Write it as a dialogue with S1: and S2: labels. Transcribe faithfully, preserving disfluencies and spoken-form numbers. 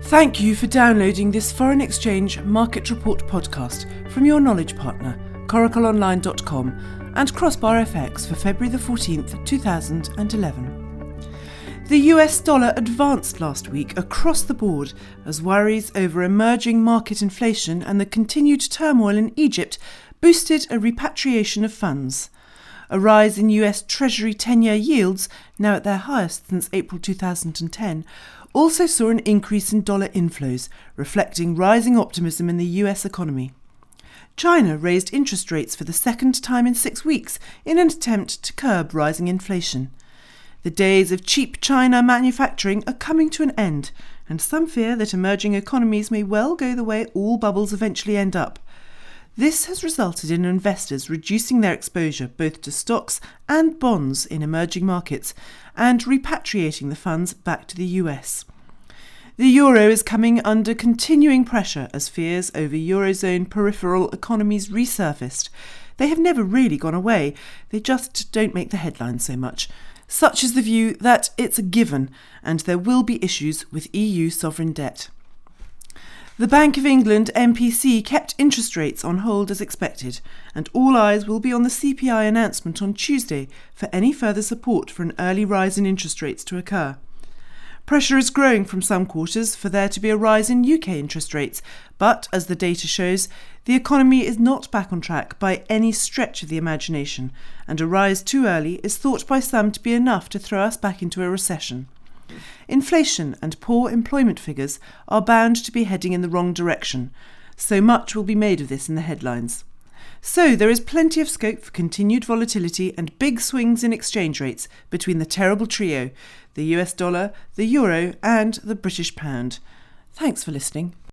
S1: Thank you for downloading this Foreign Exchange Market Report podcast from your knowledge partner, coracle online dot com, and Crossbar F X for February the fourteenth, two thousand eleven. The U S dollar advanced last week across the board as worries over emerging market inflation and the continued turmoil in Egypt boosted a repatriation of funds. A rise in U S Treasury ten-year yields, now at their highest since April two thousand ten, also saw an increase in dollar inflows, reflecting rising optimism in the U S economy. China raised interest rates for the second time in six weeks in an attempt to curb rising inflation. The days of cheap China manufacturing are coming to an end, and some fear that emerging economies may well go the way all bubbles eventually end up. This has resulted in investors reducing their exposure both to stocks and bonds in emerging markets and repatriating the funds back to the U S. The euro is coming under continuing pressure as fears over Eurozone peripheral economies resurfaced. They have never really gone away, they just don't make the headlines so much. Such is the view that it's a given and there will be issues with E U sovereign debt. The Bank of England M P C kept interest rates on hold as expected, and all eyes will be on the C P I announcement on Tuesday for any further support for an early rise in interest rates to occur. Pressure is growing from some quarters for there to be a rise in U K interest rates, but as the data shows, the economy is not back on track by any stretch of the imagination, and a rise too early is thought by some to be enough to throw us back into a recession. Inflation and poor employment figures are bound to be heading in the wrong direction, so much will be made of this in the headlines. So there is plenty of scope for continued volatility and big swings in exchange rates between the terrible trio, the U S dollar, the euro and the British pound. Thanks for listening.